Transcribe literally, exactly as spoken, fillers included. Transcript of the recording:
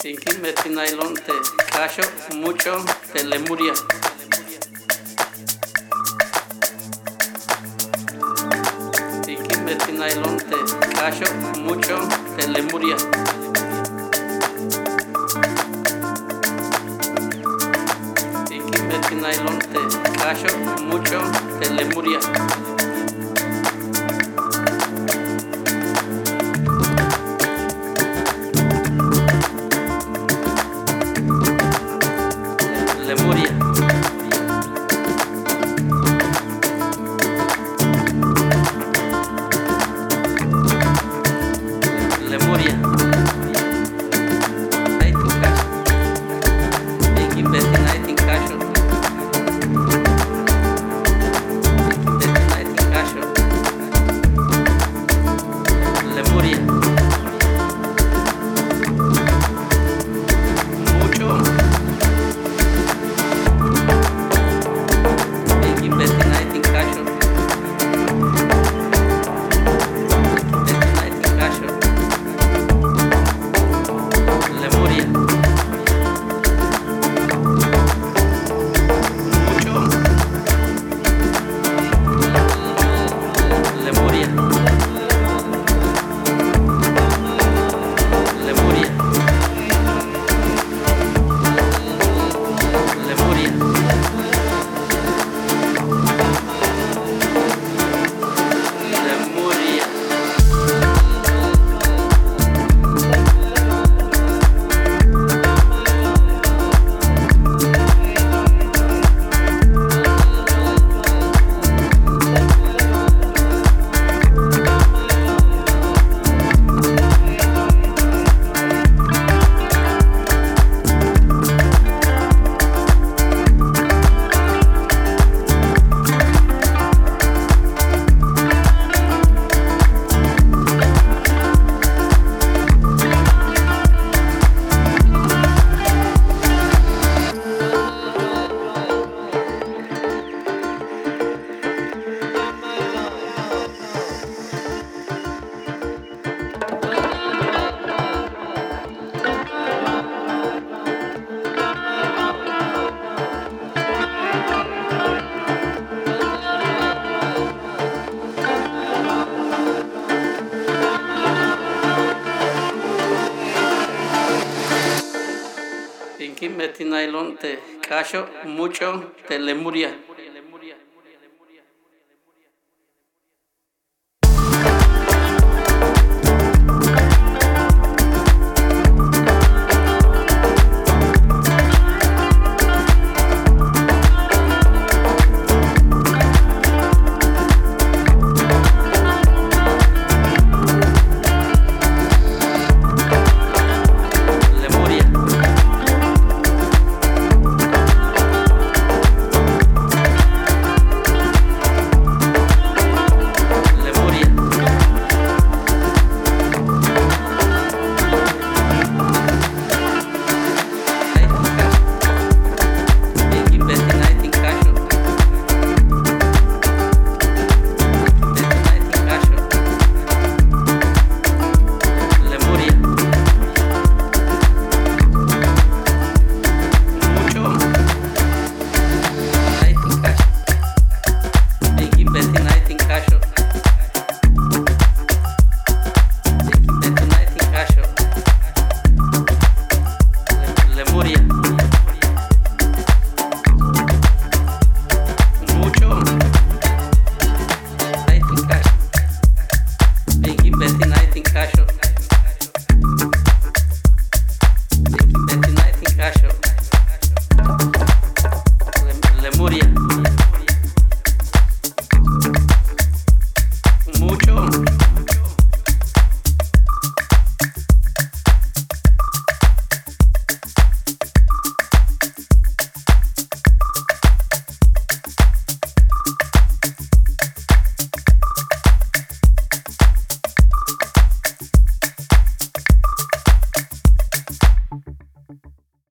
Inki meti nylon te cacho mucho de Lemuria. Inki meti nylon te cacho mucho de Lemuria. Inki meti nylon te cacho mucho de Lemuria. Lemuria. Lemuria. Ahí tu cacho. Inki meti nylon cacho. Inki meti nylon cacho. Lemuria. Mucho. Inki meti nylon cacho. Inki meti nylon cacho. Lemuria. Mucho. Lemuria. Lemuria. Lemuria. Lemuria. Inki meti nylon te cacho mucho de Lemuria.